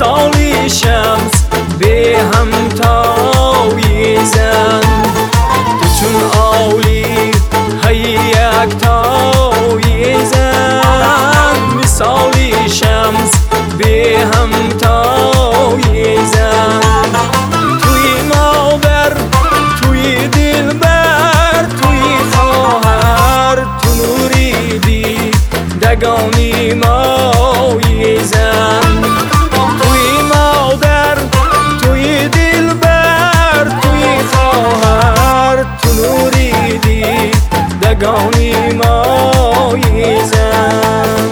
مثالی شمس به همتای زن تو چون آولی هی یکتای زن مثالی شمس به همتای زن توی مادر توی دلبر توی خواهر تو نوری دیدگانی مای زن توی مادر توی دلبر توی خواهر تو نوری دیدگانی مای زن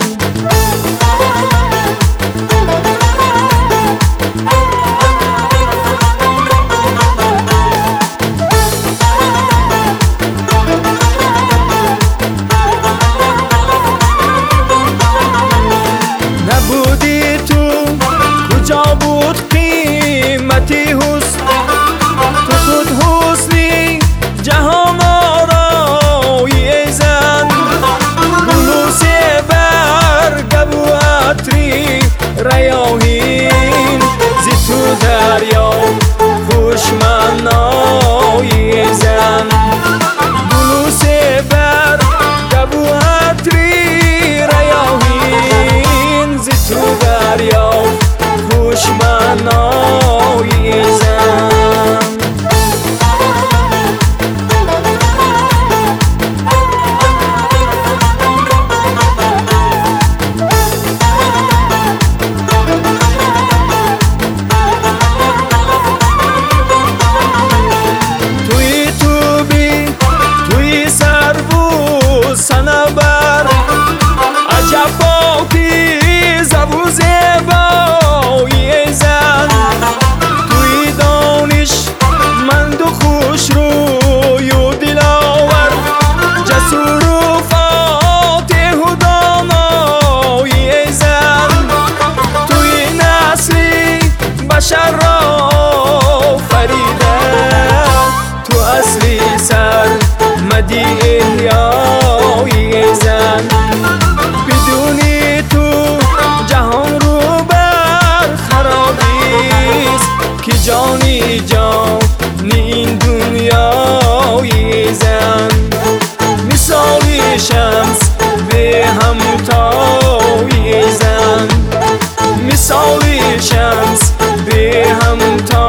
نبودی تو کجا بود قیمتی حسن تو خود حسنی جهان آرای زن گلوس برگ و عطری ریاحین زی تو دریا خوش منای زن گلوس برگ و عطری ریاحین زی تو دریا خوش منای زن سنبر عجب پاکیزه و زیبای زن توی دانش مند و خوش روی و دلاور جسور و فاتح و دانای زن توی نسلی بشر را فریده تو اصلی سر مدی احیای زن بدونی تو جهان رو بر خرابیست که جانی جان این دنیای زن مثالی شمس به همتای زن مثالی شمس به همتای